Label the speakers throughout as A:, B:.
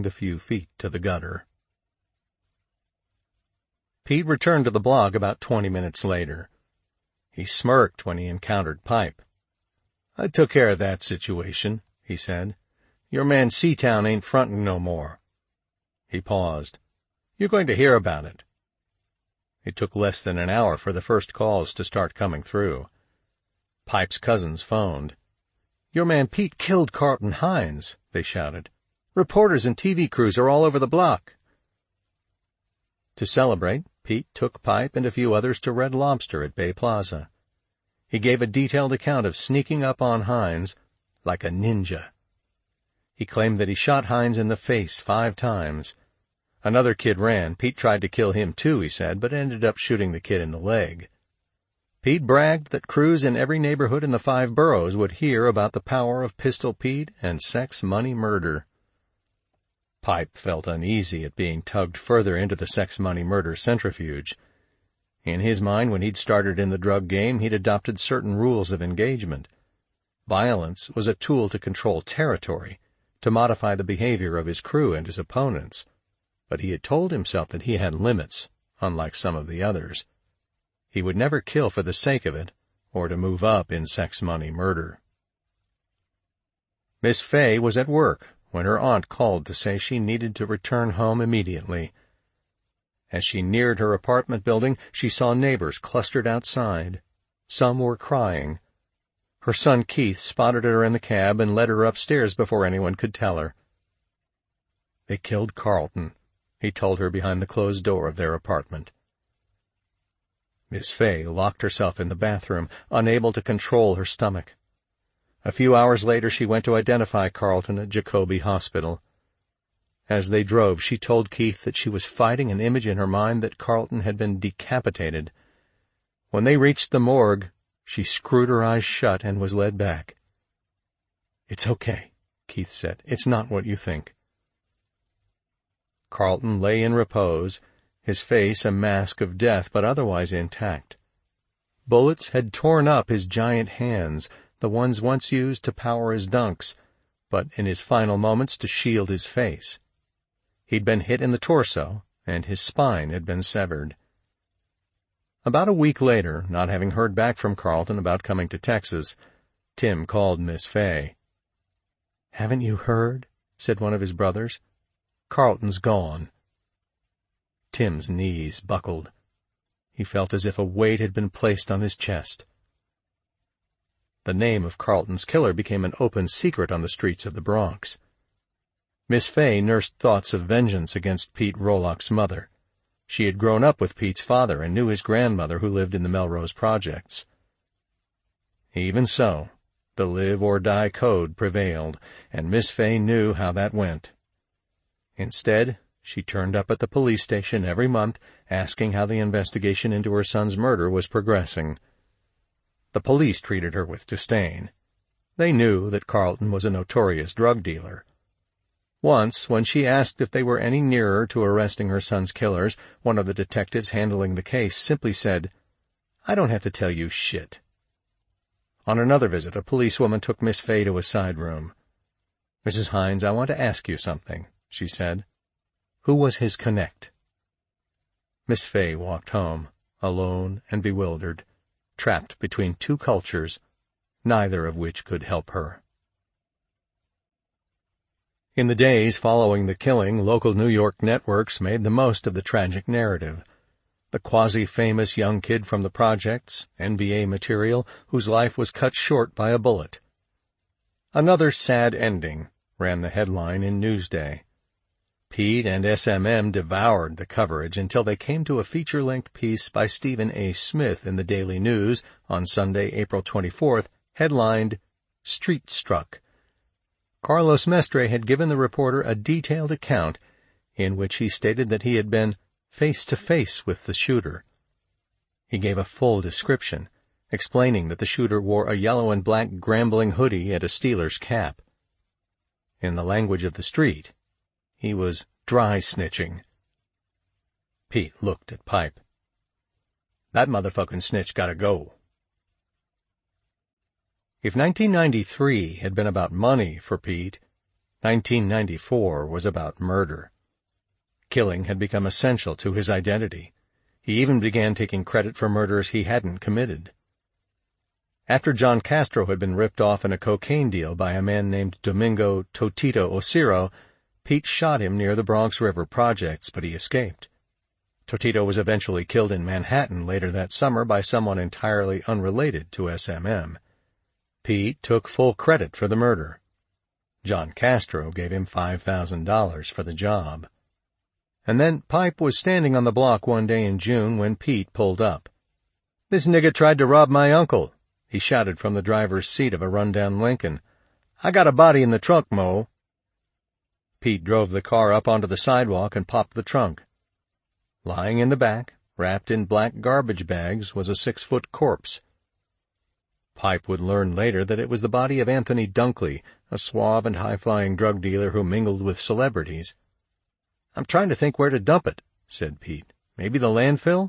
A: the few feet to the gutter. Pete returned to the block about 20 minutes later. He smirked when he encountered Pipe. "I took care of that situation," he said. "Your man Seatown ain't frontin' no more." He paused. "You're going to hear about it." It took less than an hour for the first calls to start coming through. Pipe's cousins phoned. "Your man Pete killed Carlton Hines," they shouted. "Reporters and TV crews are all over the block." To celebrate, Pete took Pipe and a few others to Red Lobster at Bay Plaza. He gave a detailed account of sneaking up on Hines like a ninja. He claimed that he shot Hines in the face 5 times. Another kid ran. Pete tried to kill him too, he said, but ended up shooting the kid in the leg. Pete bragged that crews in every neighborhood in the 5 boroughs would hear about the power of Pistol Pete and sex money murder. Pipe felt uneasy at being tugged further into the sex money murder centrifuge. In his mind, when he'd started in the drug game, he'd adopted certain rules of engagement. Violence was a tool to control territory, to modify the behavior of his crew and his opponents. But he had told himself that he had limits, unlike some of the others. He would never kill for the sake of it, or to move up in sex money murder. Miss Fay was at work when her aunt called to say she needed to return home immediately. As she neared her apartment building, she saw neighbors clustered outside. Some were crying. Her son Keith spotted her in the cab and led her upstairs before anyone could tell her. "They killed Carlton," he told her behind the closed door of their apartment. Miss Fay locked herself in the bathroom, unable to control her stomach. A few hours later she went to identify Carlton at Jacoby Hospital. As they drove, she told Keith that she was fighting an image in her mind that Carlton had been decapitated. When they reached the morgue, she screwed her eyes shut and was led back. "It's okay," Keith said. "It's not what you think." Carlton lay in repose, his face a mask of death but otherwise intact. Bullets had torn up his giant hands, the ones once used to power his dunks, but in his final moments to shield his face. He'd been hit in the torso, and his spine had been severed. About a week later, not having heard back from Carlton about coming to Texas, Tim called Miss Fay. "Haven't you heard?" said one of his brothers. "Carlton's gone." Tim's knees buckled. He felt as if a weight had been placed on his chest. The name of Carlton's killer became an open secret on the streets of the Bronx. Miss Fay nursed thoughts of vengeance against Pete Rolock's mother. She had grown up with Pete's father and knew his grandmother who lived in the Melrose Projects. Even so, the live-or-die code prevailed, and Miss Fay knew how that went. Instead, she turned up at the police station every month, asking how the investigation into her son's murder was progressing. The police treated her with disdain. They knew that Carlton was a notorious drug dealer. Once, when she asked if they were any nearer to arresting her son's killers, one of the detectives handling the case simply said, "I don't have to tell you shit." On another visit, a policewoman took Miss Fay to a side room. "Mrs. Hines, I want to ask you something," she said. "Who was his connect?" Miss Fay walked home, alone and bewildered, trapped between 2 cultures, neither of which could help her. In the days following the killing, local New York networks made the most of the tragic narrative. The quasi-famous young kid from the projects, NBA material, whose life was cut short by a bullet. "Another sad ending," ran the headline in Newsday. Pete and SMM devoured the coverage until they came to a feature-length piece by Stephen A. Smith in the Daily News on Sunday, April 24th, headlined, "Street Struck." Carlos Mestre had given the reporter a detailed account in which he stated that he had been face-to-face with the shooter. He gave a full description, explaining that the shooter wore a yellow and black Grambling hoodie and a Steelers cap. In the language of the street, he was dry snitching. Pete looked at Pipe. "That motherfucking snitch gotta go." If 1993 had been about money for Pete, 1994 was about murder. Killing had become essential to his identity. He even began taking credit for murders he hadn't committed. After John Castro had been ripped off in a cocaine deal by a man named Domingo Totito Osiro, Pete shot him near the Bronx River projects, but he escaped. Totito was eventually killed in Manhattan later that summer by someone entirely unrelated to SMM. Pete took full credit for the murder. John Castro gave him $5,000 for the job. And then Pipe was standing on the block one day in June when Pete pulled up. "This nigga tried to rob my uncle," he shouted from the driver's seat of a rundown Lincoln. "I got a body in the trunk, Mo." Pete drove the car up onto the sidewalk and popped the trunk. Lying in the back, wrapped in black garbage bags, was a 6-foot corpse. Pipe would learn later that it was the body of Anthony Dunkley, a suave and high-flying drug dealer who mingled with celebrities. "I'm trying to think where to dump it," said Pete. "Maybe the landfill?"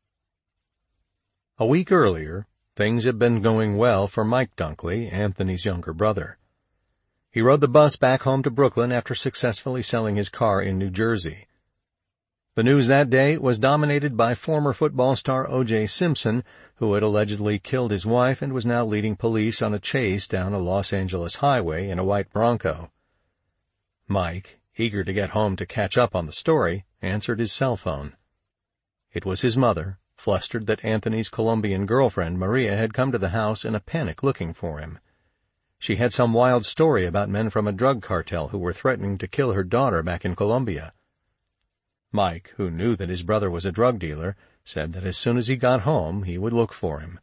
A: A week earlier, things had been going well for Mike Dunkley, Anthony's younger brother. He rode the bus back home to Brooklyn after successfully selling his car in New Jersey. The news that day was dominated by former football star O.J. Simpson, who had allegedly killed his wife and was now leading police on a chase down a Los Angeles highway in a white Bronco. Mike, eager to get home to catch up on the story, answered his cell phone. It was his mother, flustered that Anthony's Colombian girlfriend, Maria, had come to the house in a panic looking for him. She had some wild story about men from a drug cartel who were threatening to kill her daughter back in Colombia. Mike, who knew that his brother was a drug dealer, said that as soon as he got home, he would look for him.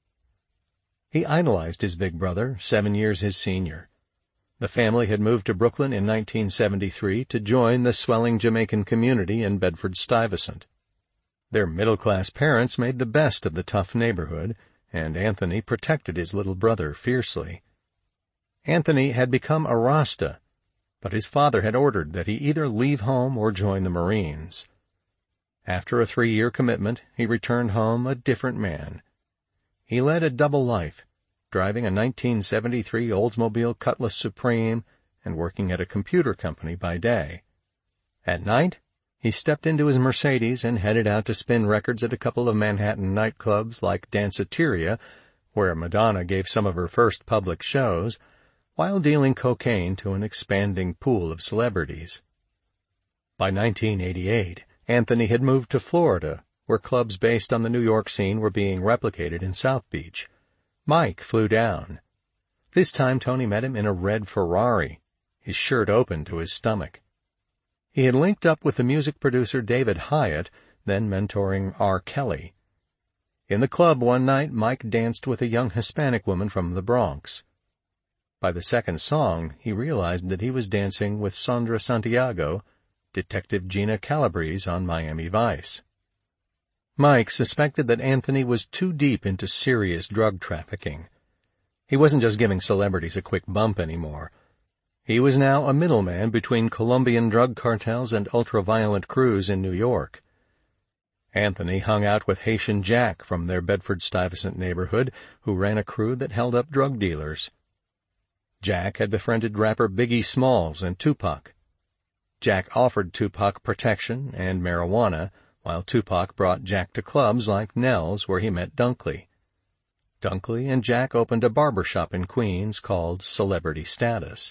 A: He idolized his big brother, 7 years his senior. The family had moved to Brooklyn in 1973 to join the swelling Jamaican community in Bedford-Stuyvesant. Their middle-class parents made the best of the tough neighborhood, and Anthony protected his little brother fiercely. Anthony had become a Rasta, but his father had ordered that he either leave home or join the Marines. After a 3-year commitment, he returned home a different man. He led a double life, driving a 1973 Oldsmobile Cutlass Supreme and working at a computer company by day. At night, he stepped into his Mercedes and headed out to spin records at a couple of Manhattan nightclubs like Danceteria, where Madonna gave some of her first public shows, while dealing cocaine to an expanding pool of celebrities. By 1988, Anthony had moved to Florida, where clubs based on the New York scene were being replicated in South Beach. Mike flew down. This time Tony met him in a red Ferrari, his shirt open to his stomach. He had linked up with the music producer David Hyatt, then mentoring R. Kelly. In the club one night, Mike danced with a young Hispanic woman from the Bronx. By the second song, he realized that he was dancing with Sandra Santiago, Detective Gina Calabrese on Miami Vice. Mike suspected that Anthony was too deep into serious drug trafficking. He wasn't just giving celebrities a quick bump anymore. He was now a middleman between Colombian drug cartels and ultra-violent crews in New York. Anthony hung out with Haitian Jack from their Bedford-Stuyvesant neighborhood, who ran a crew that held up drug dealers. Jack had befriended rapper Biggie Smalls and Tupac. Jack offered Tupac protection and marijuana, while Tupac brought Jack to clubs like Nell's where he met Dunkley. Dunkley and Jack opened a barbershop in Queens called Celebrity Status.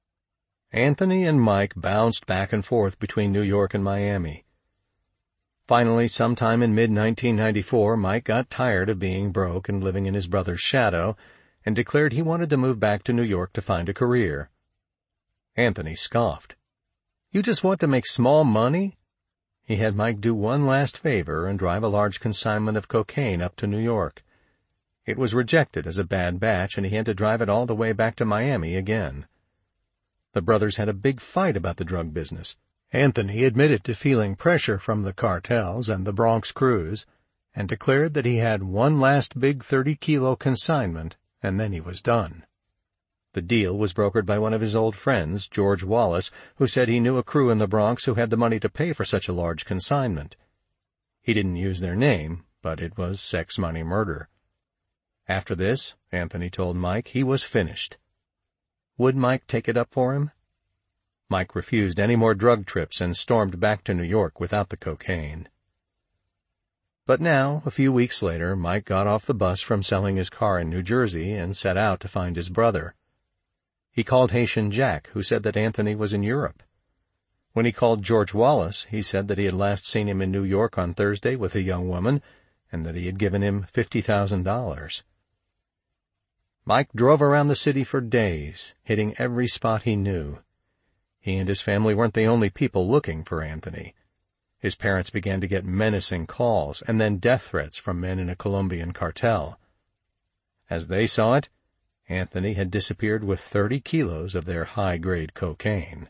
A: Anthony and Mike bounced back and forth between New York and Miami. Finally, sometime in mid-1994, Mike got tired of being broke and living in his brother's shadow, and declared he wanted to move back to New York to find a career. Anthony scoffed. "You just want to make small money?" He had Mike do one last favor and drive a large consignment of cocaine up to New York. It was rejected as a bad batch, and he had to drive it all the way back to Miami again. The brothers had a big fight about the drug business. Anthony admitted to feeling pressure from the cartels and the Bronx crews, and declared that he had one last big 30-kilo consignment, and then he was done. The deal was brokered by one of his old friends, George Wallace, who said he knew a crew in the Bronx who had the money to pay for such a large consignment. He didn't use their name, but it was sex money murder. After this, Anthony told Mike, he was finished. Would Mike take it up for him? Mike refused any more drug trips and stormed back to New York without the cocaine. But now, a few weeks later, Mike got off the bus from selling his car in New Jersey and set out to find his brother. He called Haitian Jack, who said that Anthony was in Europe. When he called George Wallace, he said that he had last seen him in New York on Thursday with a young woman, and that he had given him $50,000. Mike drove around the city for days, hitting every spot he knew. He and his family weren't the only people looking for Anthony. His parents began to get menacing calls and then death threats from men in a Colombian cartel. As they saw it, Anthony had disappeared with 30 kilos of their high-grade cocaine.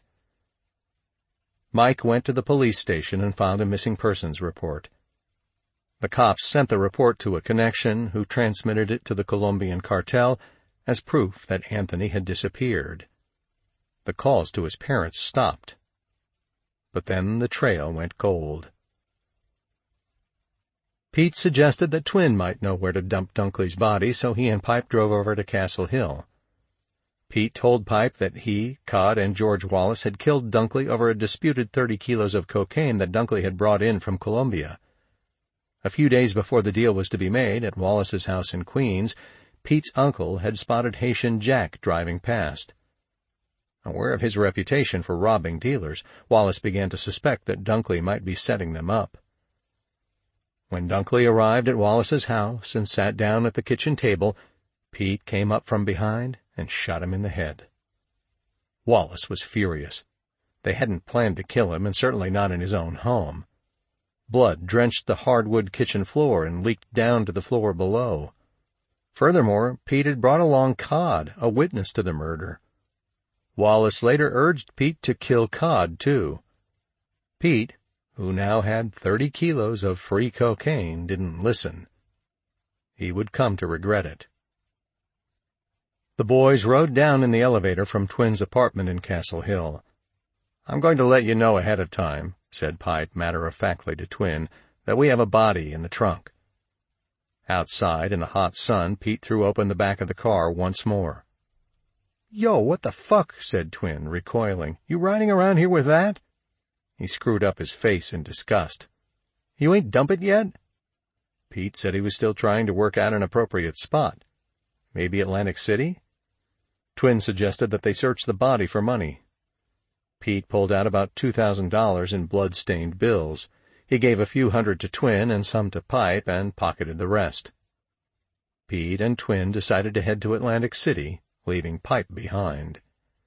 A: Mike went to the police station and filed a missing persons report. The cops sent the report to a connection who transmitted it to the Colombian cartel as proof that Anthony had disappeared. The calls to his parents stopped. But then the trail went cold. Pete suggested that Twin might know where to dump Dunkley's body, so he and Pipe drove over to Castle Hill. Pete told Pipe that he, Codd, and George Wallace had killed Dunkley over a disputed 30 kilos of cocaine that Dunkley had brought in from Colombia. A few days before the deal was to be made, at Wallace's house in Queens, Pete's uncle had spotted Haitian Jack driving past. Aware of his reputation for robbing dealers, Wallace began to suspect that Dunkley might be setting them up. When Dunkley arrived at Wallace's house and sat down at the kitchen table, Pete came up from behind and shot him in the head. Wallace was furious. They hadn't planned to kill him, and certainly not in his own home. Blood drenched the hardwood kitchen floor and leaked down to the floor below. Furthermore, Pete had brought along Codd, a witness to the murder. Wallace later urged Pete to kill Codd, too. Pete, who now had 30 kilos of free cocaine, didn't listen. He would come to regret it. The boys rode down in the elevator from Twin's apartment in Castle Hill. "I'm going to let you know ahead of time," said Pipe matter-of-factly to Twin, "that we have a body in the trunk." Outside, in the hot sun, Pete threw open the back of the car once more. "Yo, what the fuck?" said Twin, recoiling. "You riding around here with that?" He screwed up his face in disgust. "You ain't dump it yet?" Pete said he was still trying to work out an appropriate spot. Maybe Atlantic City? Twin suggested that they search the body for money. Pete pulled out about $2,000 in blood-stained bills. He gave a few hundred to Twin and some to Pipe and pocketed the rest. Pete and Twin decided to head to Atlantic City, leaving Pipe behind.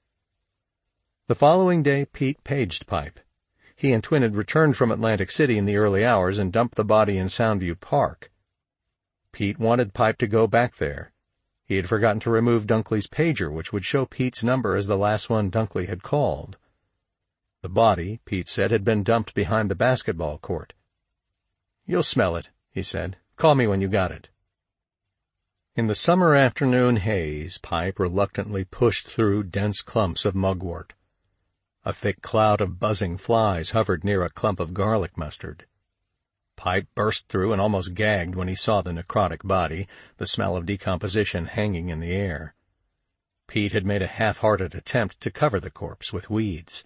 A: The following day, Pete paged Pipe. He and Twin had returned from Atlantic City in the early hours and dumped the body in Soundview Park. Pete wanted Pipe to go back there. He had forgotten to remove Dunkley's pager, which would show Pete's number as the last one Dunkley had called. The body, Pete said, had been dumped behind the basketball court. "You'll smell it," he said. "Call me when you got it." In the summer afternoon haze, Pipe reluctantly pushed through dense clumps of mugwort. A thick cloud of buzzing flies hovered near a clump of garlic mustard. Pipe burst through and almost gagged when he saw the necrotic body, the smell of decomposition hanging in the air. Pete had made a half-hearted attempt to cover the corpse with weeds.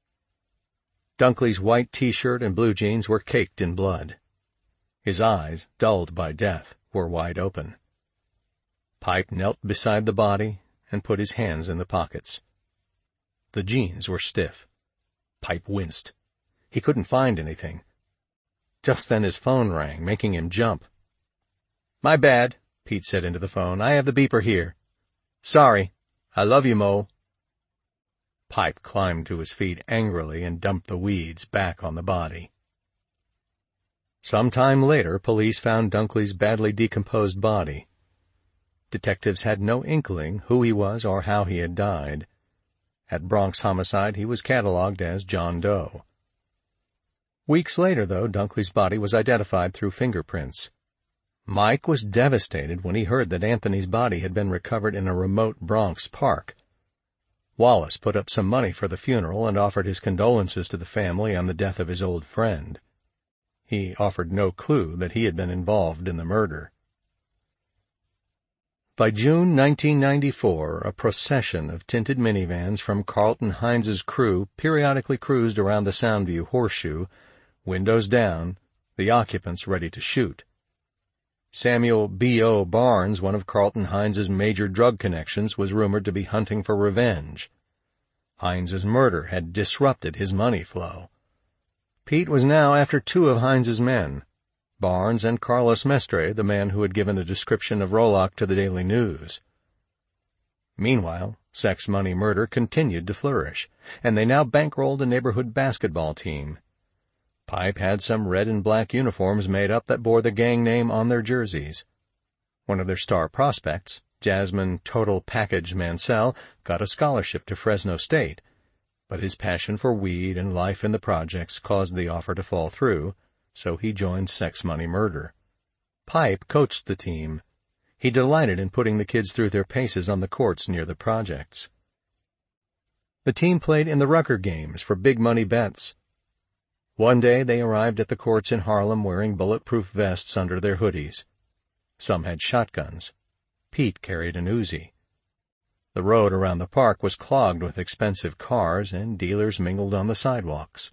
A: Dunkley's white T-shirt and blue jeans were caked in blood. His eyes, dulled by death, were wide open. Pipe knelt beside the body and put his hands in the pockets. The jeans were stiff. Pipe winced. He couldn't find anything. Just then his phone rang, making him jump. "My bad," Pete said into the phone. "I have the beeper here. Sorry. I love you, Mo." Pipe climbed to his feet angrily and dumped the weeds back on the body. Some time later, police found Dunkley's badly decomposed body. Detectives had no inkling who he was or how he had died. At Bronx Homicide, he was catalogued as John Doe. Weeks later, though, Dunkley's body was identified through fingerprints. Mike was devastated when he heard that Anthony's body had been recovered in a remote Bronx park. Wallace put up some money for the funeral and offered his condolences to the family on the death of his old friend. He offered no clue that he had been involved in the murder. By June 1994, a procession of tinted minivans from Carlton Heinz's crew periodically cruised around the Soundview Horseshoe, windows down, the occupants ready to shoot. Samuel B.O. Barnes, one of Carlton Heinz's major drug connections, was rumored to be hunting for revenge. Heinz's murder had disrupted his money flow. Pete was now after two of Heinz's men, Barnes and Carlos Mestre, the man who had given a description of Roloff to the Daily News. Meanwhile, Sex Money Murder continued to flourish, and they now bankrolled a neighborhood basketball team. Pipe had some red and black uniforms made up that bore the gang name on their jerseys. One of their star prospects, Jasmine Total Package Mansell, got a scholarship to Fresno State, but his passion for weed and life in the projects caused the offer to fall through, so he joined Sex Money Murder. Pipe coached the team. He delighted in putting the kids through their paces on the courts near the projects. The team played in the Rucker games for big money bets. One day they arrived at the courts in Harlem wearing bulletproof vests under their hoodies. Some had shotguns. Pete carried an Uzi. The road around the park was clogged with expensive cars, and dealers mingled on the sidewalks.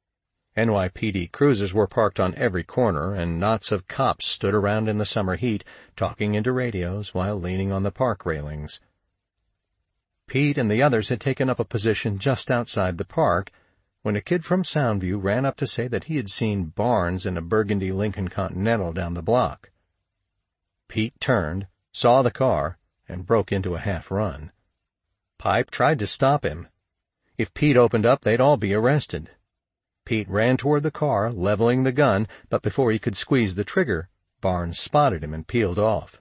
A: NYPD cruisers were parked on every corner, and knots of cops stood around in the summer heat, talking into radios while leaning on the park railings. Pete and the others had taken up a position just outside the park when a kid from Soundview ran up to say that he had seen Barnes in a burgundy Lincoln Continental down the block. Pete turned, saw the car, and broke into a half-run. Pipe tried to stop him. If Pete opened up, they'd all be arrested. Pete ran toward the car, leveling the gun, but before he could squeeze the trigger, Barnes spotted him and peeled off.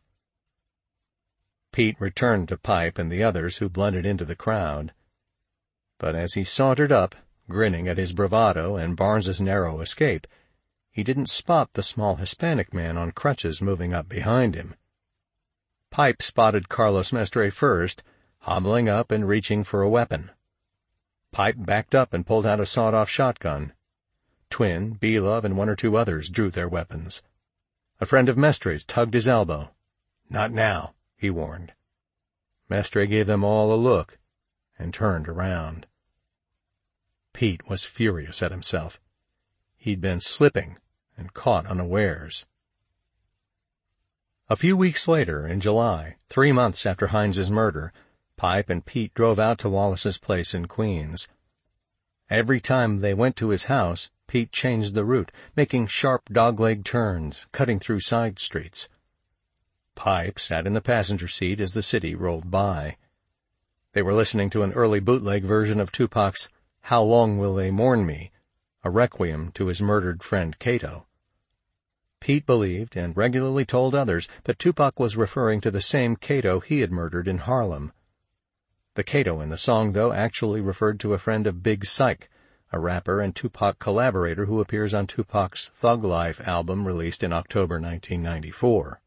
A: Pete returned to Pipe and the others, who blended into the crowd. But as he sauntered up, grinning at his bravado and Barnes's narrow escape, he didn't spot the small Hispanic man on crutches moving up behind him. Pipe spotted Carlos Mestre first, hobbling up and reaching for a weapon. Pipe backed up and pulled out a sawed-off shotgun. Twin, B-Love, and one or two others drew their weapons. A friend of Mestre's tugged his elbow. "Not now," he warned. Mestre gave them all a look and turned around. Pete was furious at himself. He'd been slipping and caught unawares. A few weeks later, in July, 3 months after Heinz's murder, Pipe and Pete drove out to Wallace's place in Queens. Every time they went to his house, Pete changed the route, making sharp dogleg turns, cutting through side streets. Pipe sat in the passenger seat as the city rolled by. They were listening to an early bootleg version of Tupac's "How Long Will They Mourn Me?", a requiem to his murdered friend Cato. Pete believed, and regularly told others, that Tupac was referring to the same Cato he had murdered in Harlem. The Cato in the song, though, actually referred to a friend of Big Syke, a rapper and Tupac collaborator who appears on Tupac's Thug Life album released in October 1994.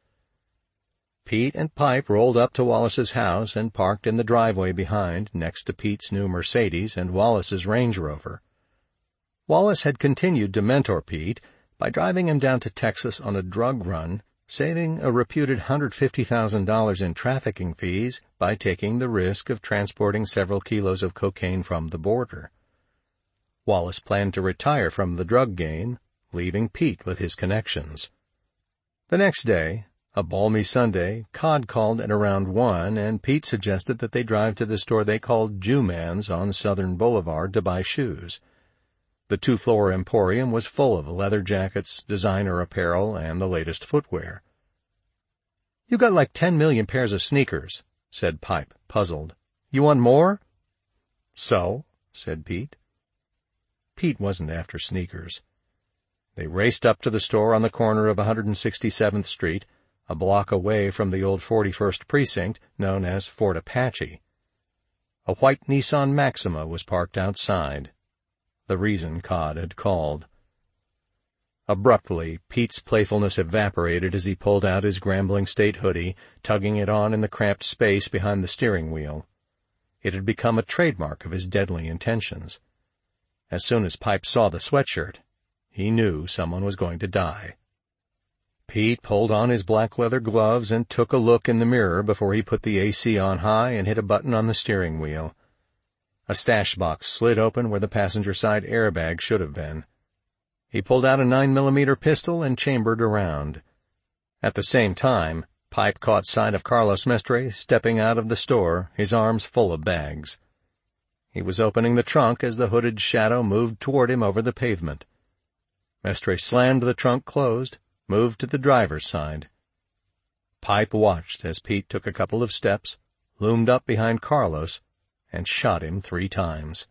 A: Pete and Pipe rolled up to Wallace's house and parked in the driveway behind, next to Pete's new Mercedes and Wallace's Range Rover. Wallace had continued to mentor Pete by driving him down to Texas on a drug run, saving a reputed $150,000 in trafficking fees by taking the risk of transporting several kilos of cocaine from the border. Wallace planned to retire from the drug game, leaving Pete with his connections. The next day, a balmy Sunday, Cod called at around 1, and Pete suggested that they drive to the store they called Jew-Man's on Southern Boulevard to buy shoes. The 2-floor emporium was full of leather jackets, designer apparel, and the latest footwear. "You got like 10 million pairs of sneakers," said Pipe, puzzled. "You want more?" "So," said Pete. Pete wasn't after sneakers. They raced up to the store on the corner of 167th Street, a block away from the old 41st Precinct, known as Fort Apache. A white Nissan Maxima was parked outside. The reason Cod had called. Abruptly, Pete's playfulness evaporated as he pulled out his Grambling State hoodie, tugging it on in the cramped space behind the steering wheel. It had become a trademark of his deadly intentions. As soon as Pipe saw the sweatshirt, he knew someone was going to die. Pete pulled on his black leather gloves and took a look in the mirror before he put the AC on high and hit a button on the steering wheel. A stash box slid open where the passenger side airbag should have been. He pulled out a 9mm pistol and chambered around. At the same time, Pipe caught sight of Carlos Mestre stepping out of the store, his arms full of bags. He was opening the trunk as the hooded shadow moved toward him over the pavement. Mestre slammed the trunk closed, moved to the driver's side. Pipe watched as Pete took a couple of steps, loomed up behind Carlos, and shot him 3 times.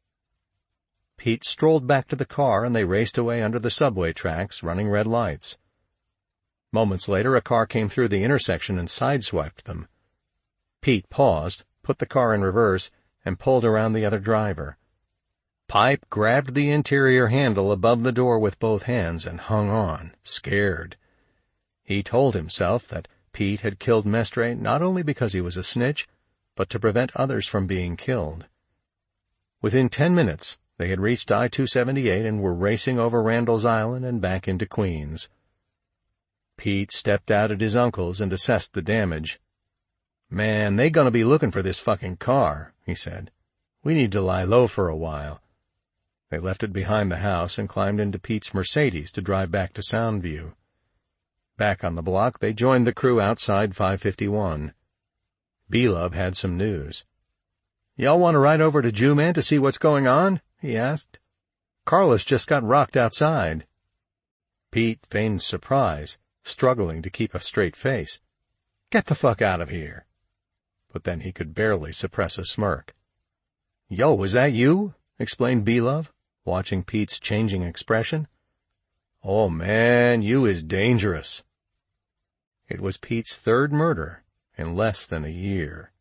A: Pete strolled back to the car and they raced away under the subway tracks, running red lights. Moments later, a car came through the intersection and sideswiped them. Pete paused, put the car in reverse, and pulled around the other driver. Pipe grabbed the interior handle above the door with both hands and hung on, scared. He told himself that Pete had killed Mestre not only because he was a snitch, but to prevent others from being killed. Within 10 minutes, they had reached I-278 and were racing over Randall's Island and back into Queens. Pete stepped out at his uncle's and assessed the damage. "Man, they gonna be looking for this fucking car," he said. "We need to lie low for a while." They left it behind the house and climbed into Pete's Mercedes to drive back to Soundview. Back on the block, they joined the crew outside 551. B-Love had some news. "Y'all want to ride over to Jew-Man to see what's going on?" he asked. "Carlos just got rocked outside." Pete feigned surprise, struggling to keep a straight face. "Get the fuck out of here." But then he could barely suppress a smirk. "Yo, was that you?" explained B-Love, watching Pete's changing expression. "Oh, man, you is dangerous." It was Pete's 3rd murder in less than a year.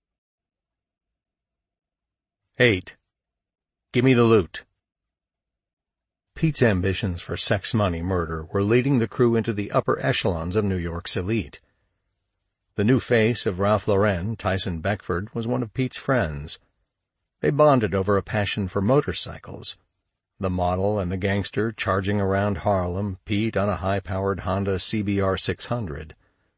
A: 8. Gimme the loot. Pete's ambitions for sex, money, murder were leading the crew into the upper echelons of New York's elite. The new face of Ralph Lauren, Tyson Beckford, was one of Pete's friends. They bonded over a passion for motorcycles. The model and the gangster charging around Harlem, Pete on a high-powered Honda CBR 600.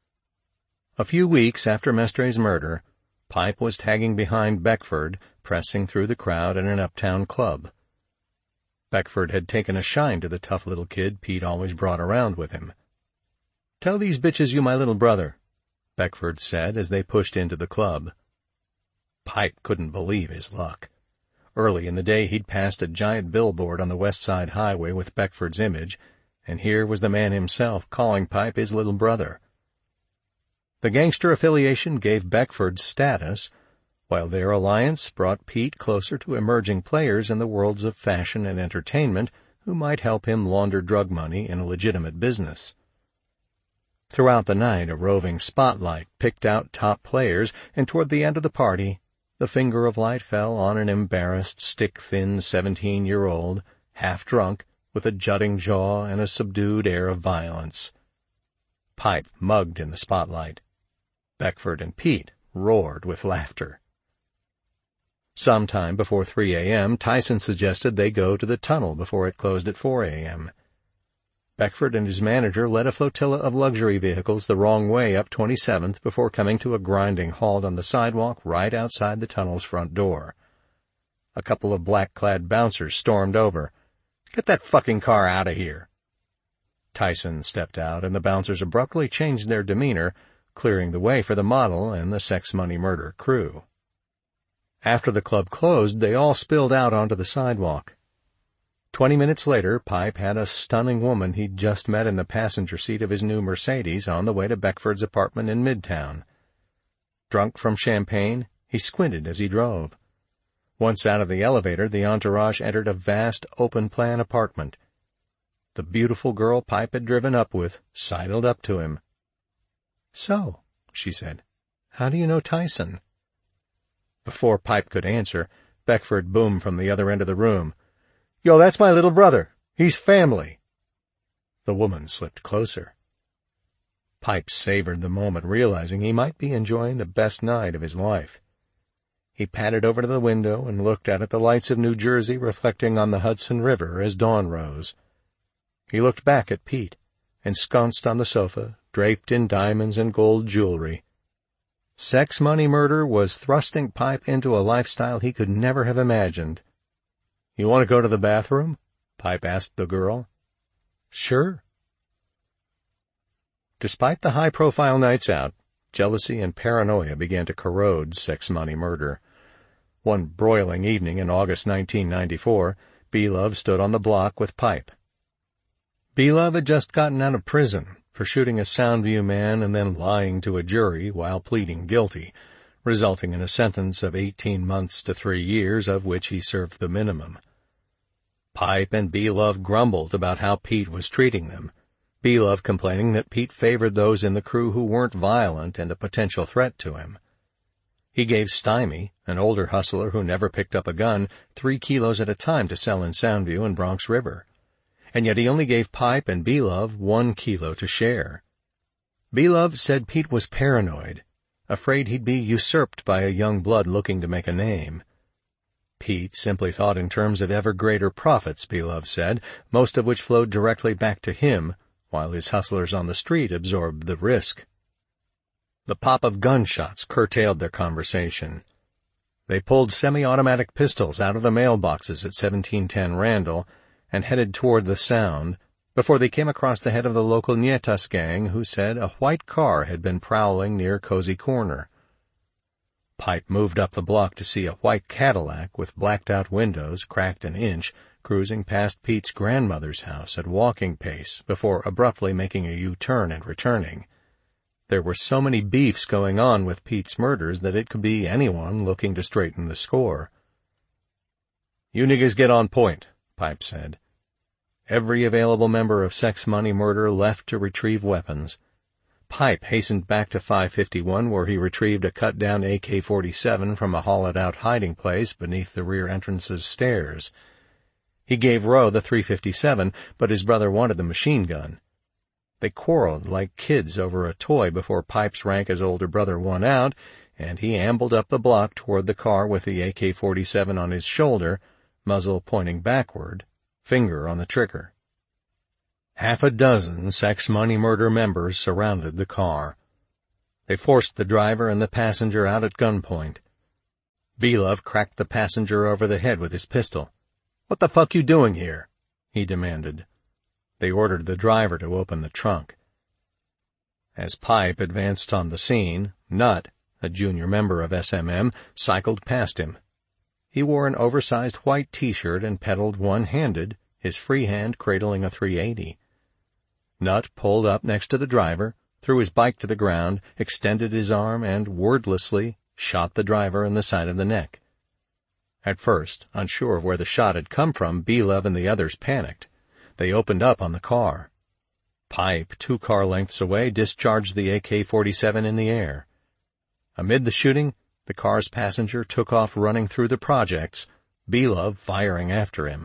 A: A few weeks after Mestre's murder, Pipe was tagging behind Beckford, pressing through the crowd in an uptown club. Beckford had taken a shine to the tough little kid Pete always brought around with him. "Tell these bitches you my little brother," Beckford said as they pushed into the club. Pipe couldn't believe his luck. Early in the day he'd passed a giant billboard on the West Side Highway with Beckford's image, and here was the man himself calling Pipe his little brother. The gangster affiliation gave Beckford status, while their alliance brought Pete closer to emerging players in the worlds of fashion and entertainment who might help him launder drug money in a legitimate business. Throughout the night, a roving spotlight picked out top players, and toward the end of the party, the finger of light fell on an embarrassed, stick-thin 17-year-old, half-drunk, with a jutting jaw and a subdued air of violence. Pipe mugged in the spotlight. Beckford and Pete roared with laughter. Sometime before 3 a.m., Tyson suggested they go to the tunnel before it closed at 4 a.m. Beckford and his manager led a flotilla of luxury vehicles the wrong way up 27th before coming to a grinding halt on the sidewalk right outside the tunnel's front door. A couple of black-clad bouncers stormed over. "Get that fucking car out of here." Tyson stepped out, and the bouncers abruptly changed their demeanor, clearing the way for the model and the Sex, Money, Murder crew. After the club closed, they all spilled out onto the sidewalk. 20 minutes later, Pipe had a stunning woman he'd just met in the passenger seat of his new Mercedes on the way to Beckford's apartment in Midtown. Drunk from champagne, he squinted as he drove. Once out of the elevator, the entourage entered a vast, open-plan apartment. The beautiful girl Pipe had driven up with sidled up to him. "So," she said, "how do you know Tyson?" Before Pipe could answer, Beckford boomed from the other end of the room. "Yo, that's my little brother. He's family." The woman slipped closer. Pipe savored the moment, realizing he might be enjoying the best night of his life. He padded over to the window and looked out at the lights of New Jersey reflecting on the Hudson River as dawn rose. He looked back at Pete, ensconced on the sofa, draped in diamonds and gold jewelry. Sex, money, murder was thrusting Pipe into a lifestyle he could never have imagined. "You want to go to the bathroom?" Pipe asked the girl. "Sure." Despite the high-profile nights out, jealousy and paranoia began to corrode Sex, Money, Murder. One broiling evening in August 1994, Belove stood on the block with Pipe. Belove had just gotten out of prison for shooting a Soundview man and then lying to a jury while pleading guilty, resulting in a sentence of 18 months to 3 years, of which he served the minimum. Pipe and Belove grumbled about how Pete was treating them, Belove complaining that Pete favored those in the crew who weren't violent and a potential threat to him. He gave Stymie, an older hustler who never picked up a gun, 3 kilos at a time to sell in Soundview and Bronx River. And yet he only gave Pipe and Belove 1 kilo to share. Belove said Pete was paranoid, afraid he'd be usurped by a young blood looking to make a name. Pete simply thought in terms of ever greater profits, Belove said, most of which flowed directly back to him, while his hustlers on the street absorbed the risk. The pop of gunshots curtailed their conversation. They pulled semi-automatic pistols out of the mailboxes at 1710 Randall and headed toward the Sound before they came across the head of the local Nietas gang, who said a white car had been prowling near Cozy Corner. Pipe moved up the block to see a white Cadillac with blacked-out windows, cracked an inch, cruising past Pete's grandmother's house at walking pace before abruptly making a U-turn and returning. There were so many beefs going on with Pete's murders that it could be anyone looking to straighten the score. "You niggas get on point," Pipe said. Every available member of Sex, Money, Murder left to retrieve weapons. Pipe hastened back to 551, where he retrieved a cut-down AK-47 from a hollowed-out hiding place beneath the rear entrance's stairs. He gave Rowe the .357, but his brother wanted the machine gun. They quarreled like kids over a toy before Pipe's rank as older brother won out, and he ambled up the block toward the car with the AK-47 on his shoulder, muzzle pointing backward, finger on the trigger. 6 Sex, Money, Murder members surrounded the car. They forced the driver and the passenger out at gunpoint. Belove cracked the passenger over the head with his pistol. "What the fuck you doing here?" he demanded. They ordered the driver to open the trunk. As Pipe advanced on the scene, Nutt, a junior member of SMM, cycled past him. He wore an oversized white T-shirt and pedaled one-handed, his free hand cradling a .380. Nutt pulled up next to the driver, threw his bike to the ground, extended his arm, and, wordlessly, shot the driver in the side of the neck. At first, unsure of where the shot had come from, Belove and the others panicked. They opened up on the car. Pipe, 2 car lengths away, discharged the AK-47 in the air. Amid the shooting, the car's passenger took off running through the projects, Belove firing after him.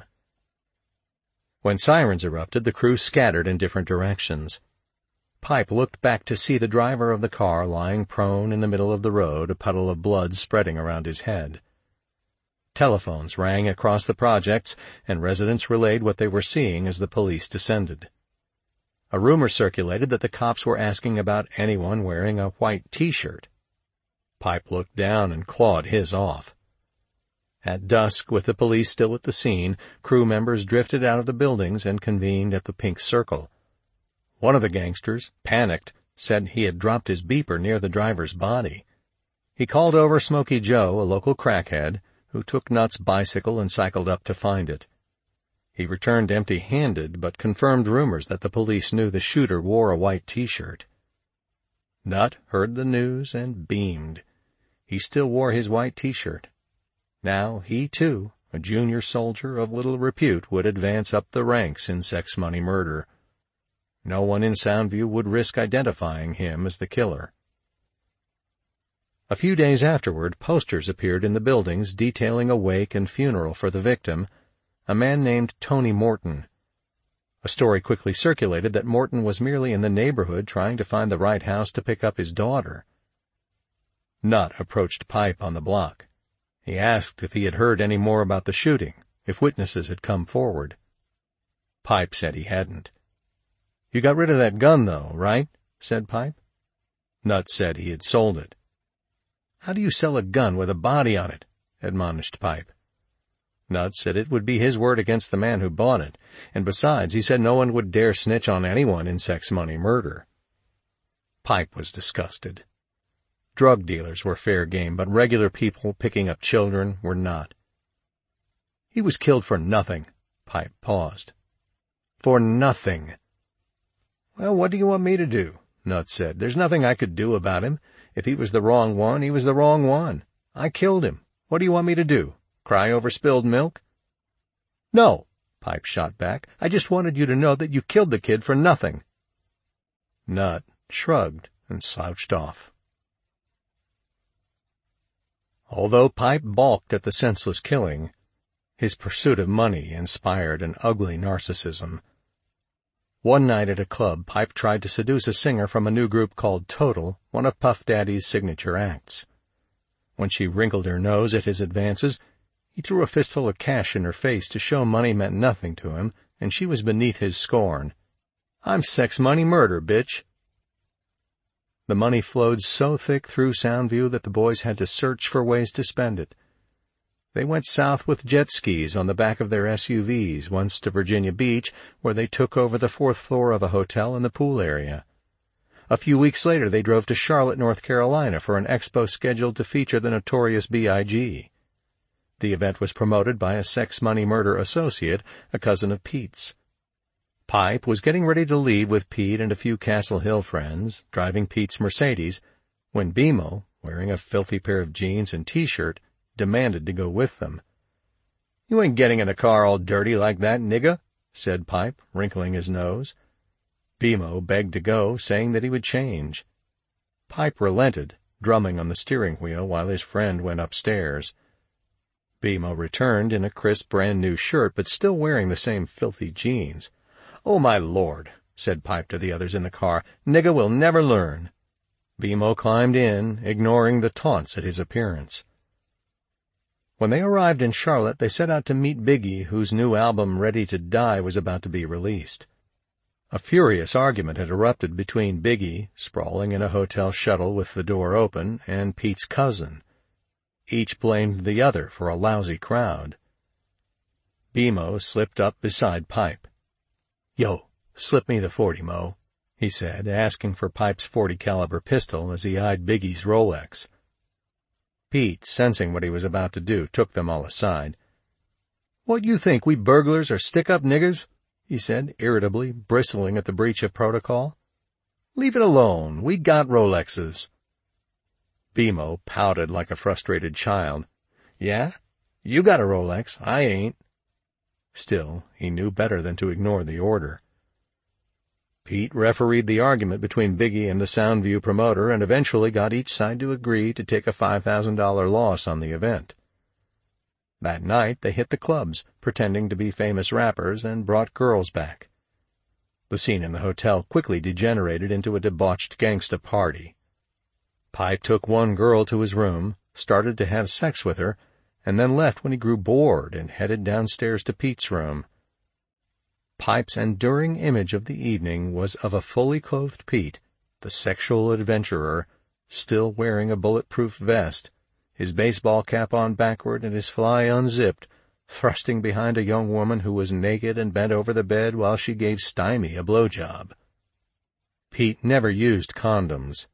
A: When sirens erupted, the crew scattered in different directions. Pipe looked back to see the driver of the car lying prone in the middle of the road, a puddle of blood spreading around his head. Telephones rang across the projects, and residents relayed what they were seeing as the police descended. A rumor circulated that the cops were asking about anyone wearing a white T-shirt. Pipe looked down and clawed his off. At dusk, with the police still at the scene, crew members drifted out of the buildings and convened at the Pink Circle. One of the gangsters, panicked, said he had dropped his beeper near the driver's body. He called over Smokey Joe, a local crackhead, who took Nutt's bicycle and cycled up to find it. He returned empty-handed, but confirmed rumors that the police knew the shooter wore a white T-shirt. Nutt heard the news and beamed. He still wore his white T-shirt. Now he, too, a junior soldier of little repute, would advance up the ranks in Sex, Money, Murder. No one in Soundview would risk identifying him as the killer. A few days afterward, posters appeared in the buildings detailing a wake and funeral for the victim, a man named Tony Morton. A story quickly circulated that Morton was merely in the neighborhood trying to find the right house to pick up his daughter. Nutt approached Pipe on the block. He asked if he had heard any more about the shooting, if witnesses had come forward. Pipe said he hadn't. "You got rid of that gun, though, right?" said Pipe. Nutt said he had sold it. "How do you sell a gun with a body on it?" admonished Pipe. Nutt said it would be his word against the man who bought it, and besides, he said no one would dare snitch on anyone in Sex Money Murder. Pipe was disgusted. Drug dealers were fair game, but regular people picking up children were not. "He was killed for nothing." Pipe paused. "For nothing." "Well, what do you want me to do?" Nutt said. "There's nothing I could do about him. If he was the wrong one, he was the wrong one. I killed him. What do you want me to do? Cry over spilled milk?" "No," Pipe shot back. "I just wanted you to know that you killed the kid for nothing." Nutt shrugged and slouched off. Although Pipe balked at the senseless killing, his pursuit of money inspired an ugly narcissism. One night at a club, Pipe tried to seduce a singer from a new group called Total, one of Puff Daddy's signature acts. When she wrinkled her nose at his advances, he threw a fistful of cash in her face to show money meant nothing to him, and she was beneath his scorn. "I'm Sex Money Murder, bitch." The money flowed so thick through Soundview that the boys had to search for ways to spend it. They went south with jet skis on the back of their SUVs, once to Virginia Beach, where they took over the 4th floor of a hotel in the pool area. A few weeks later, they drove to Charlotte, North Carolina, for an expo scheduled to feature the Notorious B.I.G. The event was promoted by a Sex Money Murder associate, a cousin of Pete's. Pipe was getting ready to leave with Pete and a few Castle Hill friends, driving Pete's Mercedes, when BMO, wearing a filthy pair of jeans and T-shirt, demanded to go with them. "You ain't getting in the car all dirty like that, nigga," said Pipe, wrinkling his nose. BMO begged to go, saying that he would change. Pipe relented, drumming on the steering wheel while his friend went upstairs. BMO returned in a crisp brand-new shirt, but still wearing the same filthy jeans. "Oh, my Lord," said Pipe to the others in the car, "nigga will never learn." BMO climbed in, ignoring the taunts at his appearance. When they arrived in Charlotte, they set out to meet Biggie, whose new album, Ready to Die, was about to be released. A furious argument had erupted between Biggie, sprawling in a hotel shuttle with the door open, and Pete's cousin. Each blamed the other for a lousy crowd. BMO slipped up beside Pipe. "Yo, slip me the 40, Mo," he said, asking for Pipe's .40 caliber pistol as he eyed Biggie's Rolex. Pete, sensing what he was about to do, took them all aside. "What you think, we burglars or stick-up niggers?" he said, irritably, bristling at the breach of protocol. "Leave it alone. We got Rolexes." BMO pouted like a frustrated child. "Yeah? You got a Rolex. I ain't." Still, he knew better than to ignore the order. Pete refereed the argument between Biggie and the Soundview promoter and eventually got each side to agree to take a $5,000 loss on the event. That night, they hit the clubs, pretending to be famous rappers, and brought girls back. The scene in the hotel quickly degenerated into a debauched gangsta party. Pipe took one girl to his room, started to have sex with her, and then left when he grew bored and headed downstairs to Pete's room. Pipe's enduring image of the evening was of a fully clothed Pete, the sexual adventurer, still wearing a bulletproof vest, his baseball cap on backward and his fly unzipped, thrusting behind a young woman who was naked and bent over the bed while she gave Stymie a blowjob. Pete never used condoms.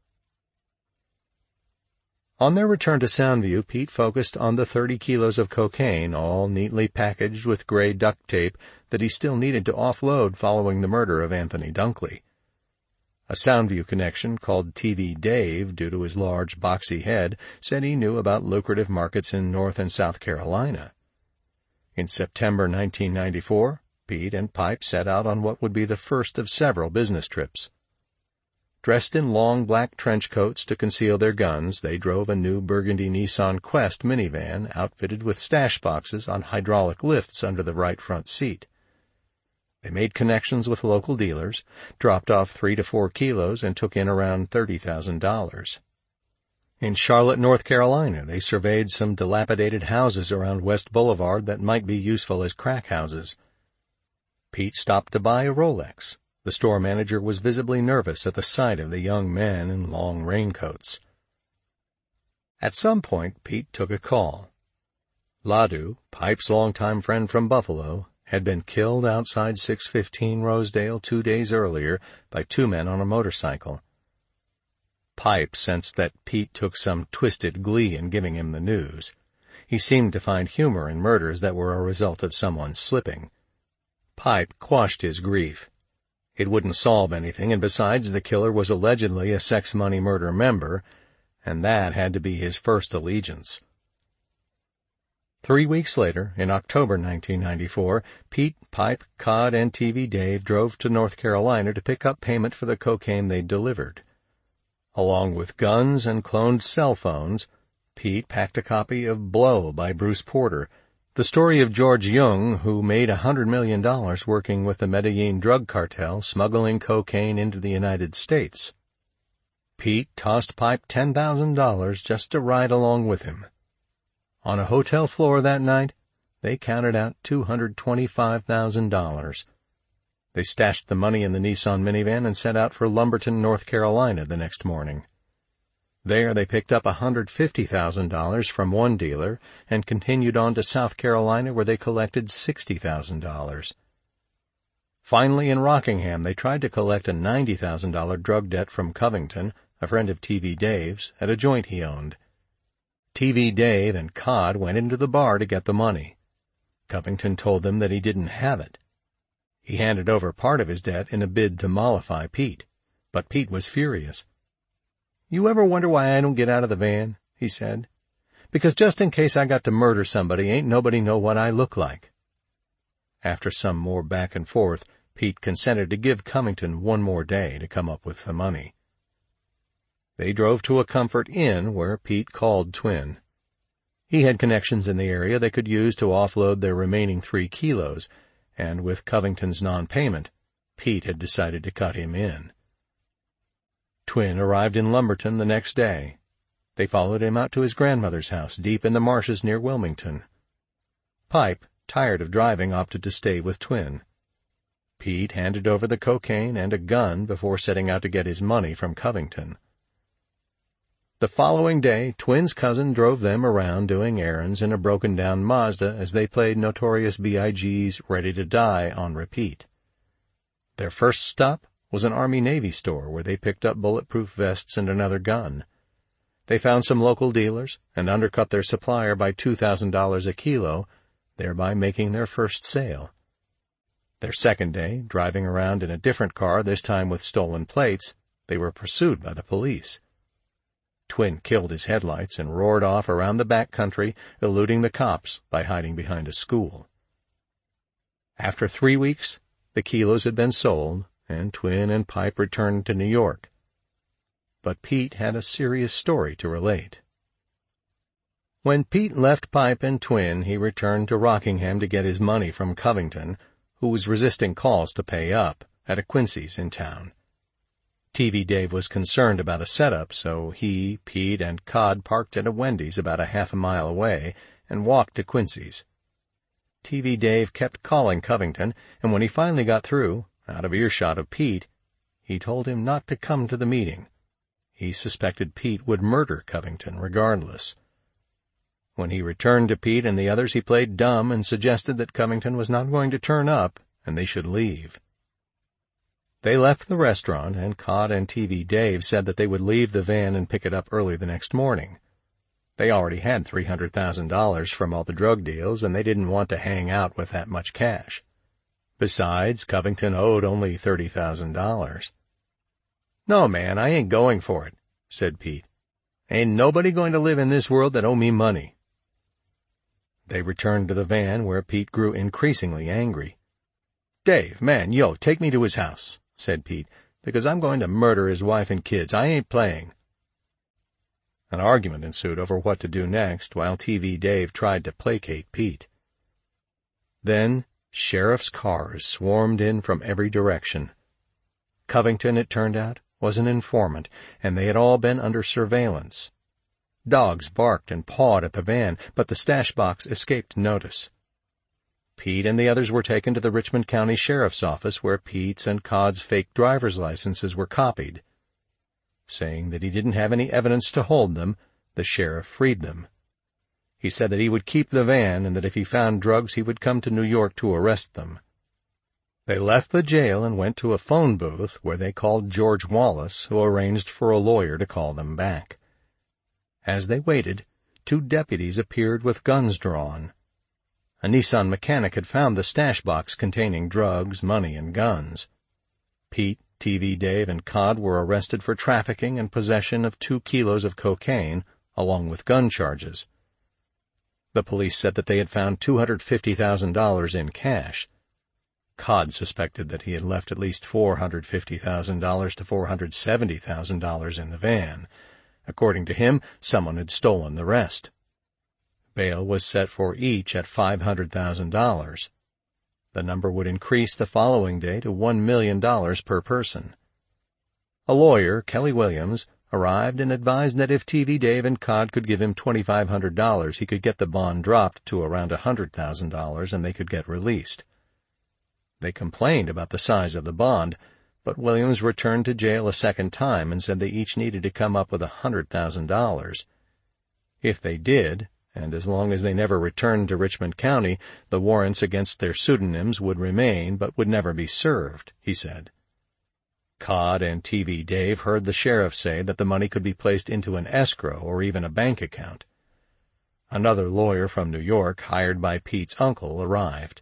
A: On their return to Soundview, Pete focused on the 30 kilos of cocaine, all neatly packaged with gray duct tape, that he still needed to offload following the murder of Anthony Dunkley. A Soundview connection called TV Dave, due to his large, boxy head, said he knew about lucrative markets in North and South Carolina. In September 1994, Pete and Pipe set out on what would be the first of several business trips. Dressed in long black trench coats to conceal their guns, they drove a new burgundy Nissan Quest minivan outfitted with stash boxes on hydraulic lifts under the right front seat. They made connections with local dealers, dropped off 3 to 4 kilos, and took in around $30,000. In Charlotte, North Carolina, they surveyed some dilapidated houses around West Boulevard that might be useful as crack houses. Pete stopped to buy a Rolex. The store manager was visibly nervous at the sight of the young men in long raincoats. At some point, Pete took a call. Ladu, Pipe's longtime friend from Buffalo, had been killed outside 615 Rosedale 2 days earlier by 2 men on a motorcycle. Pipe sensed that Pete took some twisted glee in giving him the news. He seemed to find humor in murders that were a result of someone slipping. Pipe quashed his grief. It wouldn't solve anything, and besides, the killer was allegedly a Sex Money Murder member, and that had to be his first allegiance. 3 weeks later, in October 1994, Pete, Pipe, Cod, and TV Dave drove to North Carolina to pick up payment for the cocaine they'd delivered. Along with guns and cloned cell phones, Pete packed a copy of Blow by Bruce Porter, the story of George Jung, who made $100 million working with the Medellin drug cartel smuggling cocaine into the United States. Pete tossed Pipe $10,000 just to ride along with him. On a hotel floor that night, they counted out $225,000. They stashed the money in the Nissan minivan and set out for Lumberton, North Carolina the next morning. There they picked up $150,000 from one dealer and continued on to South Carolina, where they collected $60,000. Finally, in Rockingham, they tried to collect a $90,000 drug debt from Covington, a friend of TV Dave's, at a joint he owned. TV Dave and Cod went into the bar to get the money. Covington told them that he didn't have it. He handed over part of his debt in a bid to mollify Pete, but Pete was furious. "You ever wonder why I don't get out of the van?" he said. "Because just in case I got to murder somebody, ain't nobody know what I look like." After some more back and forth, Pete consented to give Covington 1 more day to come up with the money. They drove to a Comfort Inn where Pete called Twin. He had connections in the area they could use to offload their remaining 3 kilos, and with Covington's non-payment, Pete had decided to cut him in. Twin arrived in Lumberton the next day. They followed him out to his grandmother's house deep in the marshes near Wilmington. Pipe, tired of driving, opted to stay with Twin. Pete handed over the cocaine and a gun before setting out to get his money from Covington. The following day, Twin's cousin drove them around doing errands in a broken-down Mazda as they played Notorious B.I.G.'s Ready to Die on repeat. Their first stop was an Army-Navy store where they picked up bulletproof vests and another gun. They found some local dealers and undercut their supplier by $2,000 a kilo, thereby making their first sale. Their second day, driving around in a different car, this time with stolen plates, they were pursued by the police. Twin killed his headlights and roared off around the back country, eluding the cops by hiding behind a school. After 3 weeks, the kilos had been sold, and Twin and Pipe returned to New York. But Pete had a serious story to relate. When Pete left Pipe and Twin, he returned to Rockingham to get his money from Covington, who was resisting calls to pay up, at a Quincy's in town. TV Dave was concerned about a setup, so he, Pete, and Cod parked at a Wendy's about a half a mile away and walked to Quincy's. TV Dave kept calling Covington, and when he finally got through, out of earshot of Pete, he told him not to come to the meeting. He suspected Pete would murder Covington regardless. When he returned to Pete and the others, he played dumb and suggested that Covington was not going to turn up and they should leave. They left the restaurant, and Cod and TV Dave said that they would leave the van and pick it up early the next morning. They already had $300,000 from all the drug deals, and they didn't want to hang out with that much cash. Besides, Covington owed only $30,000. "No, man, I ain't going for it," said Pete. "Ain't nobody going to live in this world that owe me money." They returned to the van, where Pete grew increasingly angry. "Dave, man, take me to his house," said Pete, "because I'm going to murder his wife and kids. I ain't playing." An argument ensued over what to do next, while TV Dave tried to placate Pete. Then sheriff's cars swarmed in from every direction. Covington, it turned out, was an informant, and they had all been under surveillance. Dogs barked and pawed at the van, but the stash box escaped notice. Pete and the others were taken to the Richmond County Sheriff's Office, where Pete's and Codd's fake driver's licenses were copied. Saying that he didn't have any evidence to hold them, the sheriff freed them. He said that he would keep the van and that if he found drugs he would come to New York to arrest them. They left the jail and went to a phone booth where they called George Wallace, who arranged for a lawyer to call them back. As they waited, 2 deputies appeared with guns drawn. A Nissan mechanic had found the stash box containing drugs, money, and guns. Pete, TV Dave, and Codd were arrested for trafficking and possession of 2 kilos of cocaine, along with gun charges. The police said that they had found $250,000 in cash. Codd suspected that he had left at least $450,000 to $470,000 in the van. According to him, someone had stolen the rest. Bail was set for each at $500,000. The number would increase the following day to $1 million per person. A lawyer, Kelly Williams, arrived and advised that if TV Dave and Codd could give him $2,500, he could get the bond dropped to around $100,000 and they could get released. They complained about the size of the bond, but Williams returned to jail a second time and said they each needed to come up with $100,000. If they did, and as long as they never returned to Richmond County, the warrants against their pseudonyms would remain but would never be served, he said. Codd and TV Dave heard the sheriff say that the money could be placed into an escrow or even a bank account. Another lawyer from New York, hired by Pete's uncle, arrived.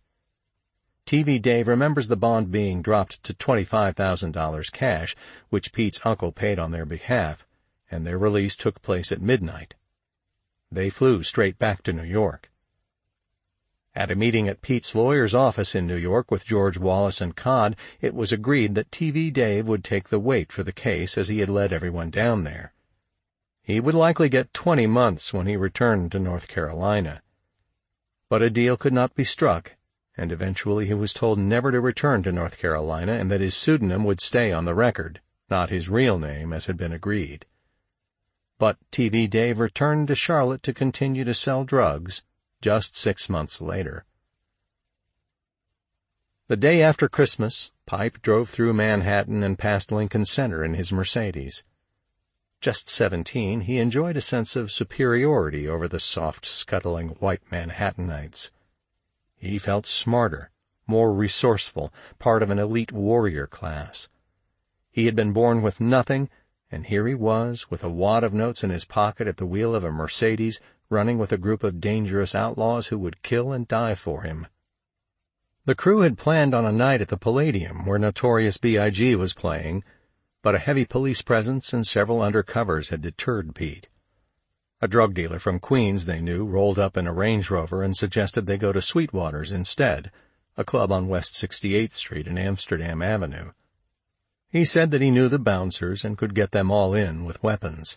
A: TV Dave remembers the bond being dropped to $25,000 cash, which Pete's uncle paid on their behalf, and their release took place at midnight. They flew straight back to New York. At a meeting at Pete's lawyer's office in New York with George Wallace and Codd, it was agreed that TV Dave would take the weight for the case as he had led everyone down there. He would likely get 20 months when he returned to North Carolina. But a deal could not be struck, and eventually he was told never to return to North Carolina and that his pseudonym would stay on the record, not his real name as had been agreed. But TV Dave returned to Charlotte to continue to sell drugs just 6 months later. The day after Christmas, Pipe drove through Manhattan and past Lincoln Center in his Mercedes. Just 17, he enjoyed a sense of superiority over the soft, scuttling white Manhattanites. He felt smarter, more resourceful, part of an elite warrior class. He had been born with nothing, and here he was, with a wad of notes in his pocket at the wheel of a Mercedes, running with a group of dangerous outlaws who would kill and die for him. The crew had planned on a night at the Palladium, where Notorious B.I.G. was playing, but a heavy police presence and several undercovers had deterred Pete. A drug dealer from Queens, they knew, rolled up in a Range Rover and suggested they go to Sweetwater's instead, a club on West 68th Street and Amsterdam Avenue. He said that he knew the bouncers and could get them all in with weapons.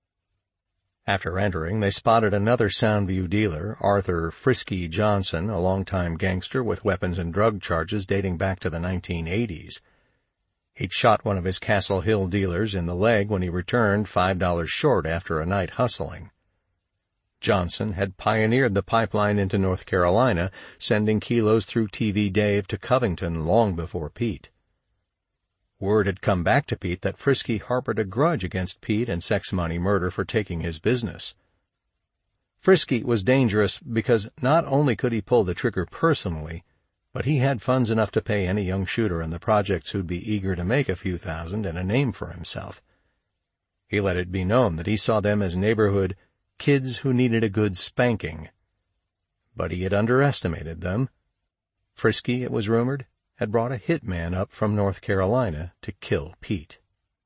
A: After entering, they spotted another Soundview dealer, Arthur Frisky Johnson, a longtime gangster with weapons and drug charges dating back to the 1980s. He'd shot one of his Castle Hill dealers in the leg when he returned $5 short after a night hustling. Johnson had pioneered the pipeline into North Carolina, sending kilos through TV Dave to Covington long before Pete. Word had come back to Pete that Frisky harbored a grudge against Pete and Sex Money Murder for taking his business. Frisky was dangerous because not only could he pull the trigger personally, but he had funds enough to pay any young shooter in the projects who'd be eager to make a few thousand and a name for himself. He let it be known that he saw them as neighborhood kids who needed a good spanking. But he had underestimated them. Frisky, it was rumored, had brought a hitman up from North Carolina to kill Pete.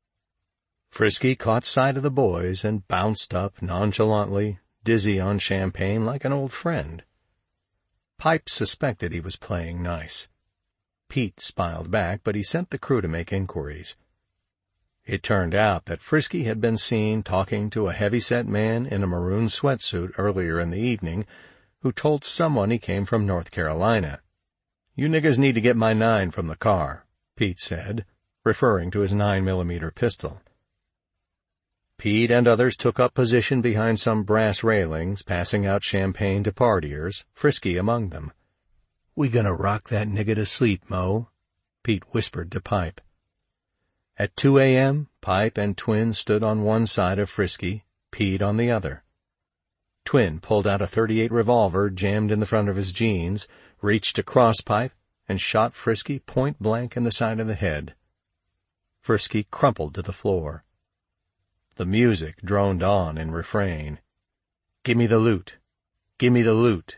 A: Frisky caught sight of the boys and bounced up nonchalantly, dizzy on champagne like an old friend. Pipe suspected he was playing nice. Pete smiled back, but he sent the crew to make inquiries. It turned out that Frisky had been seen talking to a heavy-set man in a maroon sweatsuit earlier in the evening, who told someone he came from North Carolina. "You niggas need to get my 9 from the car," Pete said, referring to his 9mm pistol. Pete and others took up position behind some brass railings, passing out champagne to partiers, Frisky among them. "We gonna rock that nigga to sleep, Mo," Pete whispered to Pipe. At 2 a.m., Pipe and Twin stood on one side of Frisky, Pete on the other. Twin pulled out a .38 revolver jammed in the front of his jeans, reached across Pipe, and shot Frisky point-blank in the side of the head. Frisky crumpled to the floor. The music droned on in refrain. "Gimme the loot. Gimme the loot."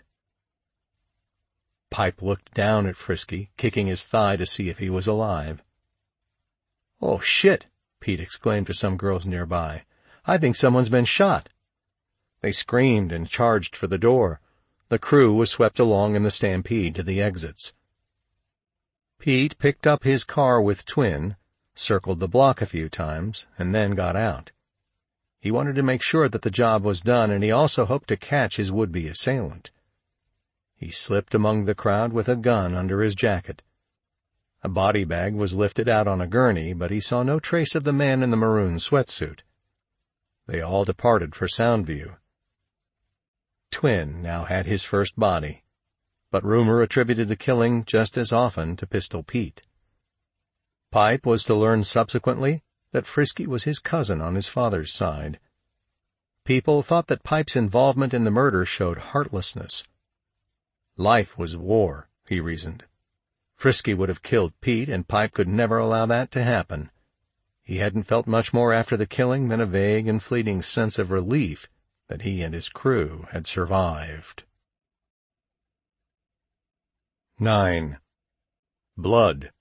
A: Pipe looked down at Frisky, kicking his thigh to see if he was alive. "Oh, shit," Pete exclaimed to some girls nearby. "I think someone's been shot." They screamed and charged for the door. The crew was swept along in the stampede to the exits. Pete picked up his car with Twin, circled the block a few times, and then got out. He wanted to make sure that the job was done, and he also hoped to catch his would-be assailant. He slipped among the crowd with a gun under his jacket. A body bag was lifted out on a gurney, but he saw no trace of the man in the maroon sweatsuit. They all departed for Soundview. Twin now had his first body, but rumor attributed the killing just as often to Pistol Pete. Pipe was to learn subsequently that Frisky was his cousin on his father's side. People thought that Pipe's involvement in the murder showed heartlessness. Life was war, he reasoned. Frisky would have killed Pete, and Pipe could never allow that to happen. He hadn't felt much more after the killing than a vague and fleeting sense of relief that he and his crew had survived. 9. Blood.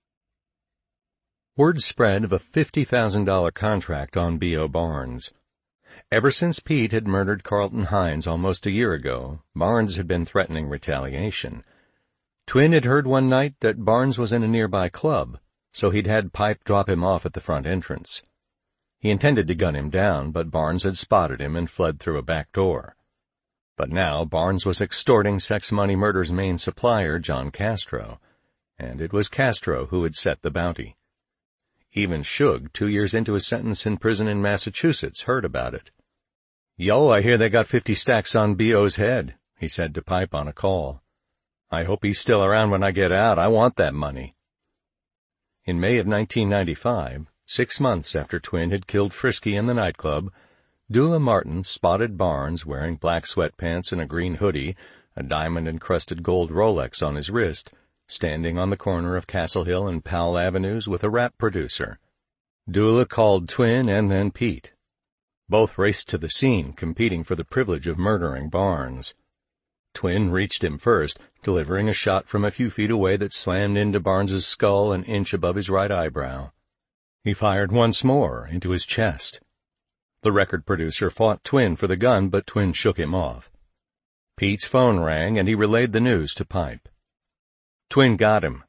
A: Word spread of a $50,000 contract on B.O. Barnes. Ever since Pete had murdered Carlton Hines almost a year ago, Barnes had been threatening retaliation. Twin had heard one night that Barnes was in a nearby club, so he'd had Pipe drop him off at the front entrance. He intended to gun him down, but Barnes had spotted him and fled through a back door. But now Barnes was extorting Sex Money Murder's main supplier, John Castro, and it was Castro who had set the bounty. Even Shug, 2 years into his sentence in prison in Massachusetts, heard about it. "Yo, I hear they got 50 stacks on B.O.'s head," he said to Pipe on a call. "I hope he's still around when I get out. I want that money." In May of 1995, 6 months after Twin had killed Frisky in the nightclub, Dula Martin spotted Barnes wearing black sweatpants and a green hoodie, a diamond-encrusted gold Rolex on his wrist, standing on the corner of Castle Hill and Powell Avenues with a rap producer. Dula called Twin and then Pete. Both raced to the scene, competing for the privilege of murdering Barnes. Twin reached him first, delivering a shot from a few feet away that slammed into Barnes's skull an inch above his right eyebrow. He fired once more into his chest. The record producer fought Twin for the gun, but Twin shook him off. Pete's phone rang, and he relayed the news to Pipe. Twin got him.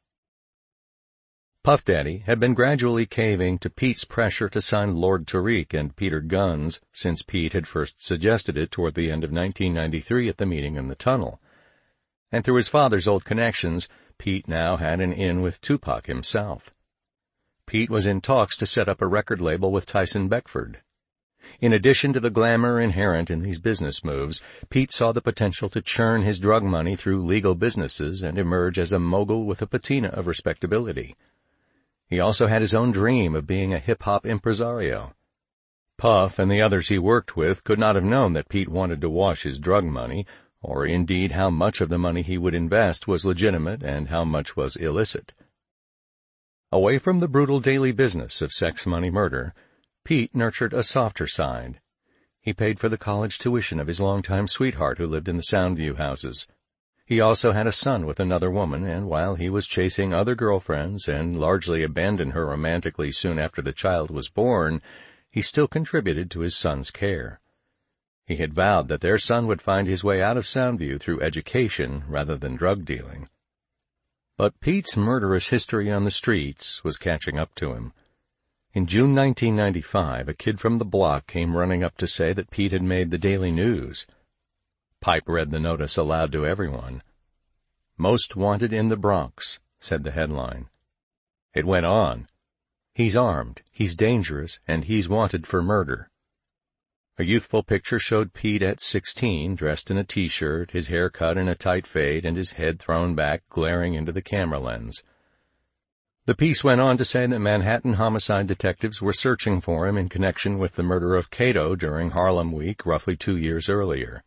A: Puff Daddy had been gradually caving to Pete's pressure to sign Lord Tariq and Peter Guns since Pete had first suggested it toward the end of 1993 at the meeting in the tunnel. And through his father's old connections, Pete now had an in with Tupac himself. Pete was in talks to set up a record label with Tyson Beckford. In addition to the glamour inherent in these business moves, Pete saw the potential to churn his drug money through legal businesses and emerge as a mogul with a patina of respectability. He also had his own dream of being a hip-hop impresario. Puff and the others he worked with could not have known that Pete wanted to wash his drug money, or indeed how much of the money he would invest was legitimate and how much was illicit. Away from the brutal daily business of sex, money, murder, Pete nurtured a softer side. He paid for the college tuition of his longtime sweetheart who lived in the Soundview houses. He also had a son with another woman, and while he was chasing other girlfriends and largely abandoned her romantically soon after the child was born, he still contributed to his son's care. He had vowed that their son would find his way out of Soundview through education rather than drug dealing. But Pete's murderous history on the streets was catching up to him. In June 1995, a kid from the block came running up to say that Pete had made the Daily News. Pipe read the notice aloud to everyone. "Most wanted in the Bronx," said the headline. It went on. "He's armed, he's dangerous, and he's wanted for murder." A youthful picture showed Pete at 16, dressed in a T-shirt, his hair cut in a tight fade, and his head thrown back, glaring into the camera lens. The piece went on to say that Manhattan homicide detectives were searching for him in connection with the murder of Cato during Harlem Week roughly 2 years earlier.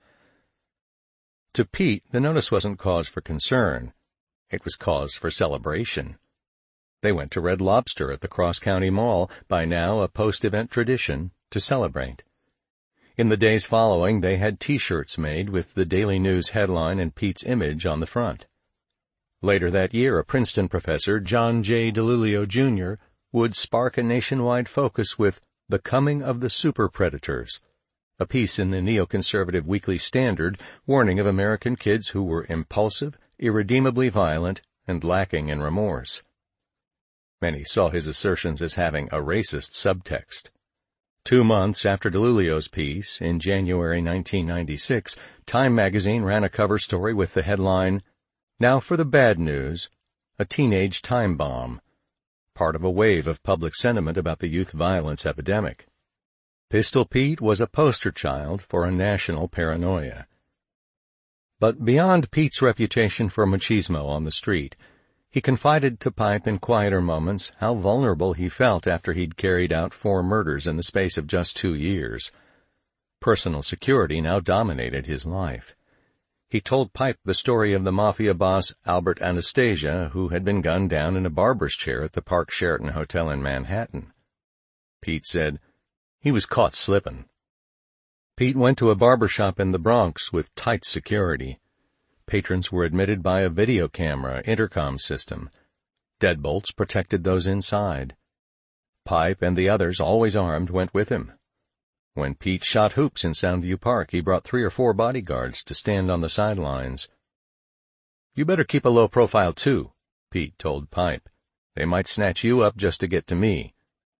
A: To Pete, the notice wasn't cause for concern. It was cause for celebration. They went to Red Lobster at the Cross County Mall, by now a post-event tradition, to celebrate. In the days following, they had T-shirts made with the Daily News headline and Pete's image on the front. Later that year, a Princeton professor, John J. DiLulio, Jr., would spark a nationwide focus with The Coming of the Super Predators, a piece in the neoconservative Weekly Standard warning of American kids who were impulsive, irredeemably violent, and lacking in remorse. Many saw his assertions as having a racist subtext. 2 months after DiLulio's piece, in January 1996, Time magazine ran a cover story with the headline, "Now for the bad news, a teenage time bomb," part of a wave of public sentiment about the youth violence epidemic. Pistol Pete was a poster child for a national paranoia. But beyond Pete's reputation for machismo on the street, he confided to Pipe in quieter moments how vulnerable he felt after he'd carried out 4 murders in the space of just 2 years. Personal security now dominated his life. He told Pipe the story of the mafia boss Albert Anastasia, who had been gunned down in a barber's chair at the Park Sheraton Hotel in Manhattan. Pete said, "He was caught slipping." Pete went to a barber shop in the Bronx with tight security. Patrons were admitted by a video camera intercom system. Deadbolts protected those inside. Pipe and the others, always armed, went with him. When Pete shot hoops in Soundview Park, he brought 3 or 4 bodyguards to stand on the sidelines. "You better keep a low profile, too," Pete told Pipe. "They might snatch you up just to get to me."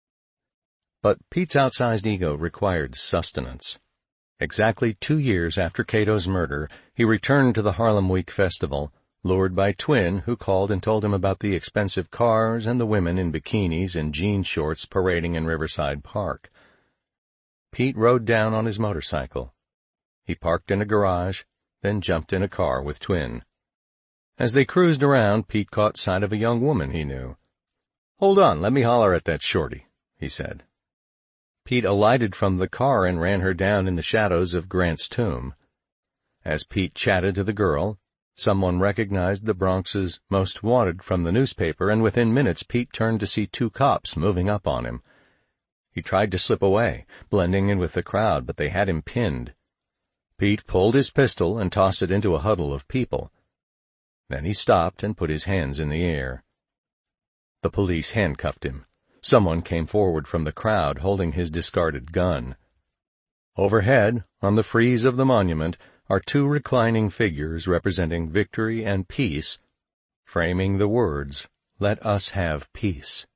A: But Pete's outsized ego required sustenance. Exactly 2 years after Cato's murder, he returned to the Harlem Week Festival, lured by Twin, who called and told him about the expensive cars and the women in bikinis and jean shorts parading in Riverside Park. Pete rode down on his motorcycle. He parked in a garage, then jumped in a car with Twin. As they cruised around, Pete caught sight of a young woman he knew. "Hold on, let me holler at that shorty," he said. Pete alighted from the car and ran her down in the shadows of Grant's Tomb. As Pete chatted to the girl, someone recognized the Bronx's Most Wanted from the newspaper, and within minutes Pete turned to see 2 cops moving up on him. He tried to slip away, blending in with the crowd, but they had him pinned. Pete pulled his pistol and tossed it into a huddle of people. Then he stopped and put his hands in the air. The police handcuffed him. Someone came forward from the crowd holding his discarded gun. Overhead, on the frieze of the monument, are 2 reclining figures representing victory and peace, framing the words, "Let us have peace."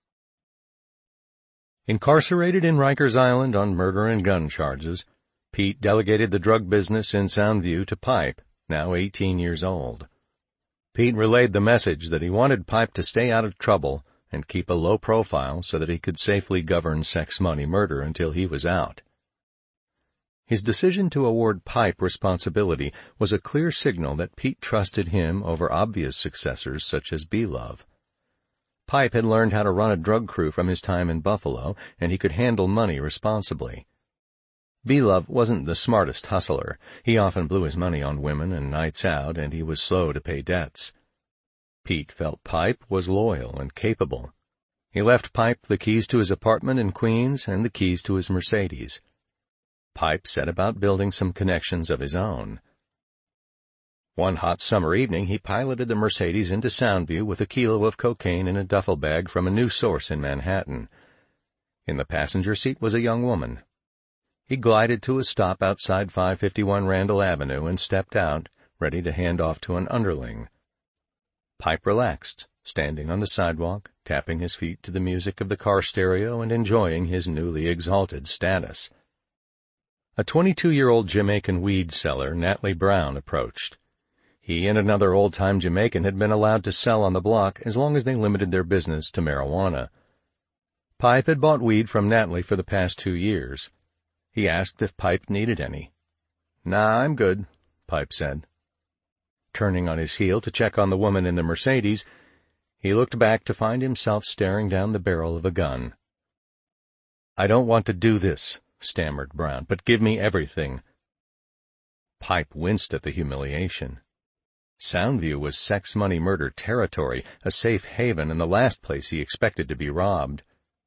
A: Incarcerated in Rikers Island on murder and gun charges, Pete delegated the drug business in Soundview to Pipe, now 18 years old. Pete relayed the message that he wanted Pipe to stay out of trouble and keep a low profile so that he could safely govern sex, money, murder until he was out. His decision to award Pipe responsibility was a clear signal that Pete trusted him over obvious successors such as B-Love. Pipe had learned how to run a drug crew from his time in Buffalo, and he could handle money responsibly. B-Love wasn't the smartest hustler. He often blew his money on women and nights out, and he was slow to pay debts. Pete felt Pipe was loyal and capable. He left Pipe the keys to his apartment in Queens and the keys to his Mercedes. Pipe set about building some connections of his own. One hot summer evening, he piloted the Mercedes into Soundview with a kilo of cocaine in a duffel bag from a new source in Manhattan. In the passenger seat was a young woman. He glided to a stop outside 551 Randall Avenue and stepped out, ready to hand off to an underling. Pipe relaxed, standing on the sidewalk, tapping his feet to the music of the car stereo and enjoying his newly exalted status. A 22-year-old Jamaican weed seller, Natalie Brown, approached. He and another old-time Jamaican had been allowed to sell on the block as long as they limited their business to marijuana. Pipe had bought weed from Natalie for the past 2 years. He asked if Pipe needed any. "Nah, I'm good," Pipe said. Turning on his heel to check on the woman in the Mercedes, he looked back to find himself staring down the barrel of a gun. "I don't want to do this," stammered Brown, "but give me everything." Pipe winced at the humiliation. Soundview was sex, money, murder territory, a safe haven, and the last place he expected to be robbed.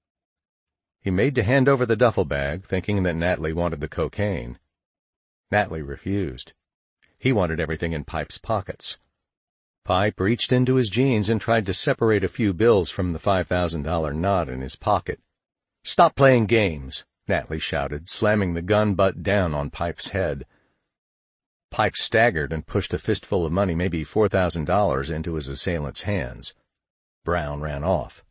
A: He made to hand over the duffel bag, thinking that Natalie wanted the cocaine. Natalie refused. He wanted everything in Pipe's pockets. Pipe reached into his jeans and tried to separate a few bills from the $5,000 knot in his pocket. "Stop playing games," Natalie shouted, slamming the gun butt down on Pipe's head. Pipe staggered and pushed a fistful of money, maybe $4,000, into his assailant's hands. Brown ran off.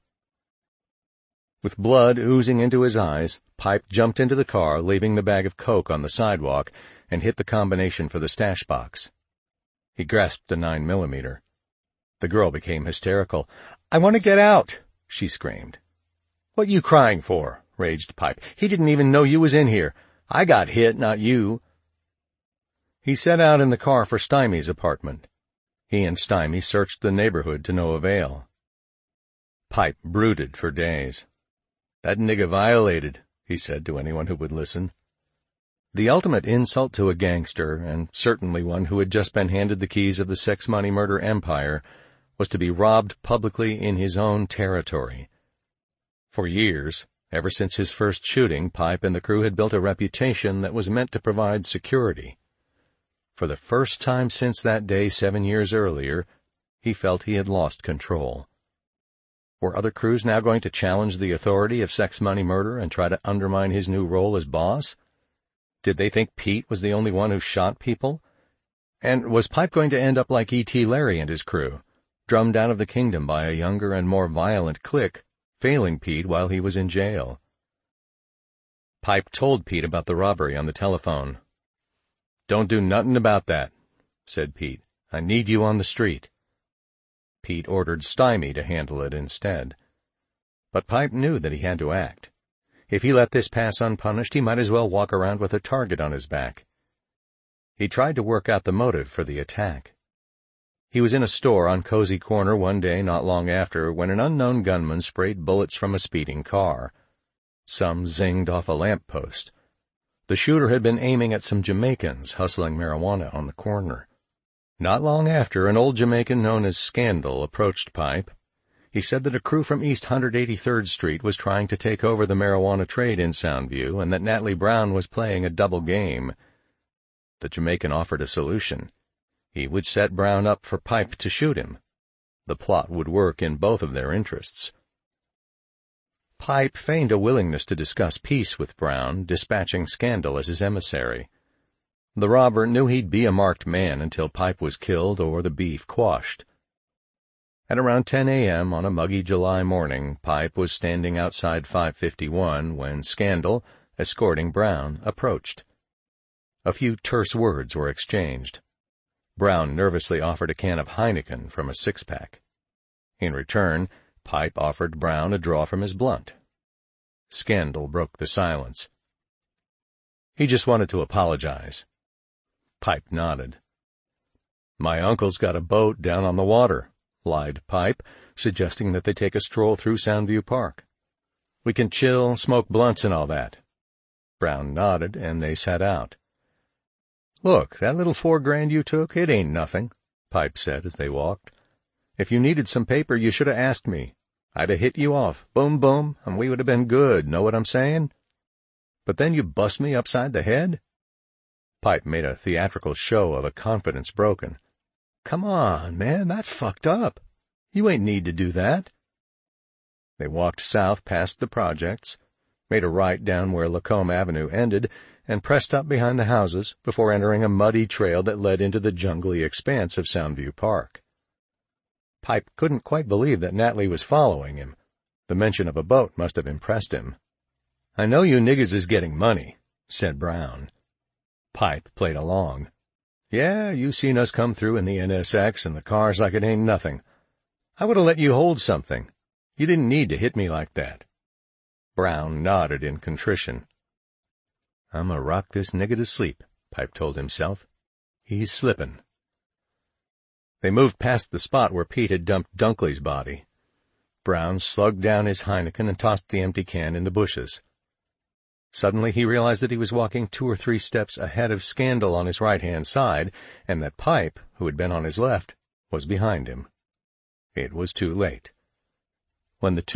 A: With blood oozing into his eyes, Pipe jumped into the car, leaving the bag of coke on the sidewalk, and hit the combination for the stash box. He grasped a 9mm. The girl became hysterical. "I want to get out," she screamed. "What you crying for?" raged Pipe. "He didn't even know you was in here. I got hit, not you." He set out in the car for Stymie's apartment. He and Stymie searched the neighborhood to no avail. Pipe brooded for days. "That nigga violated," he said to anyone who would listen. The ultimate insult to a gangster, and certainly one who had just been handed the keys of the sex, money, murder empire, was to be robbed publicly in his own territory. For years, ever since his first shooting, Pipe and the crew had built a reputation that was meant to provide security. For the first time since that day 7 years earlier, he felt he had lost control. Were other crews now going to challenge the authority of sex, money, murder and try to undermine his new role as boss? Did they think Pete was the only one who shot people? And was Pipe going to end up like E.T. Larry and his crew, drummed out of the kingdom by a younger and more violent clique, failing Pete while he was in jail? Pipe told Pete about the robbery on the telephone. "Don't do nothin' about that," said Pete. "I need you on the street." Pete ordered Stymie to handle it instead. But Pipe knew that he had to act. If he let this pass unpunished, he might as well walk around with a target on his back. He tried to work out the motive for the attack. He was in a store on Cozy Corner one day not long after when an unknown gunman sprayed bullets from a speeding car. Some zinged off a lamp post. The shooter had been aiming at some Jamaicans hustling marijuana on the corner. Not long after, an old Jamaican known as Scandal approached Pipe. He said that a crew from East 183rd Street was trying to take over the marijuana trade in Soundview and that Natalie Brown was playing a double game. The Jamaican offered a solution. He would set Brown up for Pipe to shoot him. The plot would work in both of their interests. Pipe feigned a willingness to discuss peace with Brown, dispatching Scandal as his emissary. The robber knew he'd be a marked man until Pipe was killed or the beef quashed. At around 10 a.m. on a muggy July morning, Pipe was standing outside 551 when Scandal, escorting Brown, approached. A few terse words were exchanged. Brown nervously offered a can of Heineken from a six-pack. In return, Pipe offered Brown a draw from his blunt. Scandal broke the silence. "He just wanted to apologize." Pipe nodded. "My uncle's got a boat down on the water," lied Pipe, suggesting that they take a stroll through Soundview Park. "We can chill, smoke blunts and all that." Brown nodded, and they set out. "Look, that little $4,000 you took, it ain't nothing," Pipe said as they walked. "If you needed some paper, you should have asked me. I'd have hit you off, boom, boom, and we would have been good, know what I'm saying? But then you bust me upside the head?" Pipe made a theatrical show of a confidence broken. "Come on, man, that's fucked up. You ain't need to do that." They walked south past the projects, made a right down where Lacombe Avenue ended, and pressed up behind the houses before entering a muddy trail that led into the jungly expanse of Soundview Park. Pipe couldn't quite believe that Natalie was following him. The mention of a boat must have impressed him. "I know you niggas is getting money," said Brown. Pipe played along. "Yeah, you seen us come through in the NSX and the cars like it ain't nothing. I would have let you hold something. You didn't need to hit me like that." Brown nodded in contrition. "I'm a rock this nigger to sleep," Pipe told himself. "He's slippin'." They moved past the spot where Pete had dumped Dunkley's body. Brown slugged down his Heineken and tossed the empty can in the bushes. Suddenly he realized that he was walking 2 or 3 steps ahead of Scandal on his right-hand side, and that Pipe, who had been on his left, was behind him. It was too late. When the